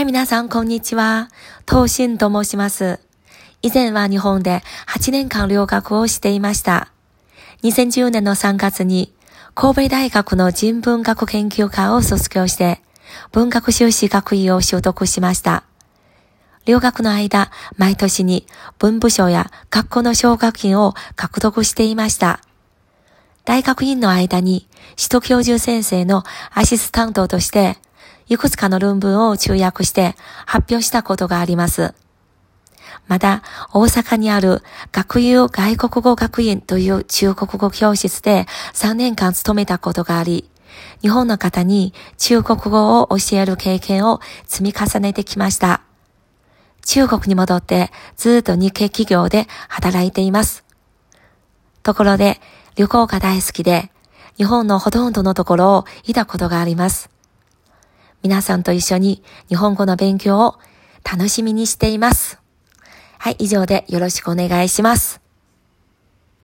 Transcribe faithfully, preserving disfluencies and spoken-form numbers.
い、皆さん、こんにちは。東進と申します。以前は日本ではちねんかん留学をしていました。にせんじゅうねんのさんがつに神戸大学の人文学研究科を卒業して、文学修士学位を取得しました。留学の間、毎年に文部省や学校の奨学金を獲得していました。大学院の間に、首都教授先生のアシスタントとして、いくつかの論文を中訳して発表したことがあります。また、大阪にある学友外国語学院という中国語教室でさんねんかん勤めたことがあり、日本の方に中国語を教える経験を積み重ねてきました。中国に戻ってずっと日系企業で働いています。ところで、旅行が大好きで、日本のほとんどのところを行ったことがあります。皆さんと一緒に日本語の勉強を楽しみにしています。はい、以上でよろしくお願いします。